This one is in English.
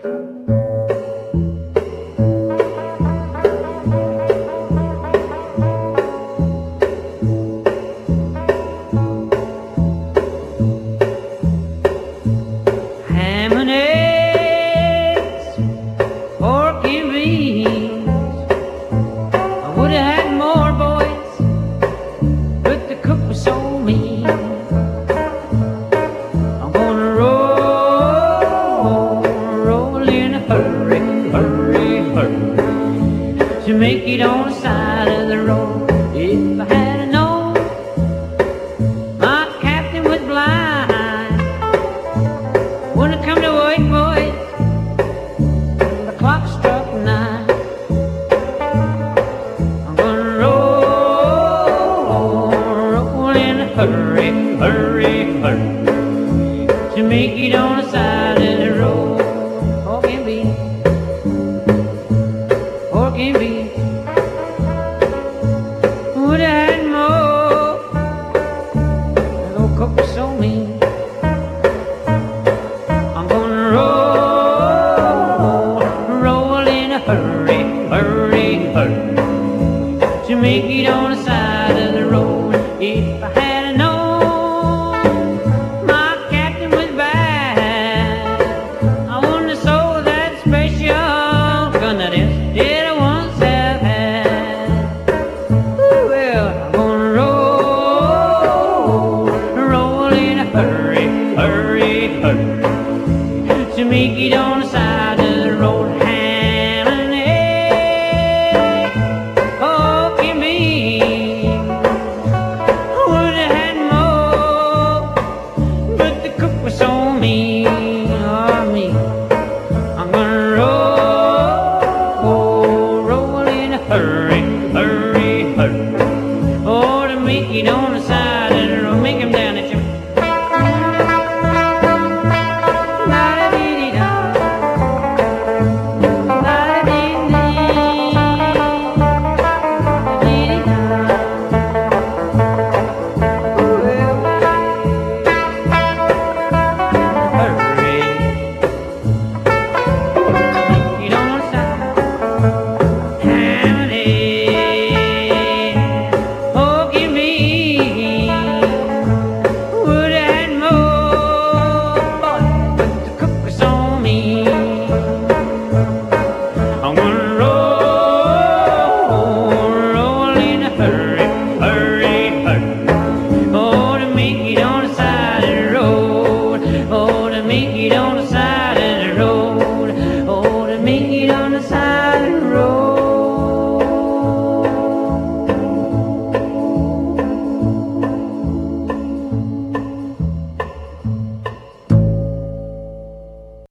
Ham and eggs, pork and beans. I would have had more, boys, but the cook was so mean. I'm gonna roll in a hurry, hurry, hurry, to make it on the side of the road. If I had known my captain was blind, wouldn't have come to wake, boys, the clock struck 9. I'm gonna roll in a hurry, hurry, hurry, to make it on the side of the road. Pork and beans, pork and beans. Would have had more, the old cook was so mean. I'm gonna roll in a hurry, hurry, hurry, to make it on the side of the road. If I had known my captain was bad, I wouldn't have sold that special gun that is did I once have had. Well, I'm gonna roll in a hurry, hurry, hurry, to make it on the side